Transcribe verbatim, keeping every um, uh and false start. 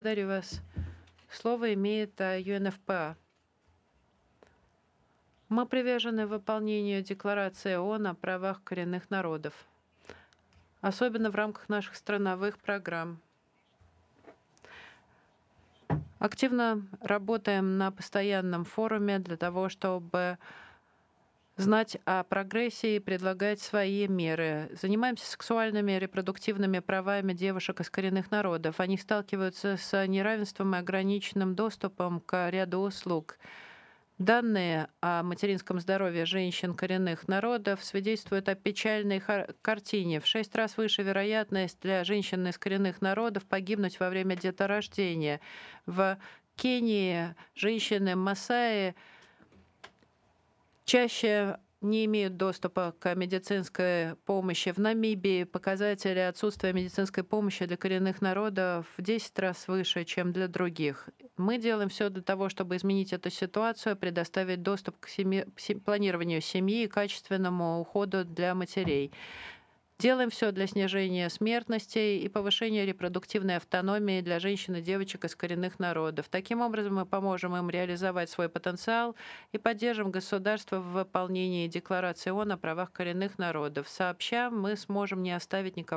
Благодарю вас. Слово имеет а, ю эн эф пэ а. Мы привержены выполнению Декларации ООН о правах коренных народов, особенно в рамках наших страновых программ. Активно работаем на постоянном форуме для того, чтобы знать о прогрессе и предлагать свои меры. Занимаемся сексуальными и репродуктивными правами девушек из коренных народов. Они сталкиваются с неравенством и ограниченным доступом к ряду услуг. Данные о материнском здоровье женщин коренных народов свидетельствуют о печальной хар- картине. В шесть раз выше вероятность для женщин из коренных народов погибнуть во время деторождения. В Кении женщины Масаи чаще не имеют доступа к медицинской помощи. В Намибии показатели отсутствия медицинской помощи для коренных народов в десять раз выше, чем для других. Мы делаем все для того, чтобы изменить эту ситуацию, предоставить доступ к семье- се- планированию семьи и качественному уходу для матерей. Делаем все для снижения смертности и повышения репродуктивной автономии для женщин и девочек из коренных народов. Таким образом, мы поможем им реализовать свой потенциал и поддержим государство в выполнении Декларации ООН о правах коренных народов. Сообща, мы сможем не оставить никого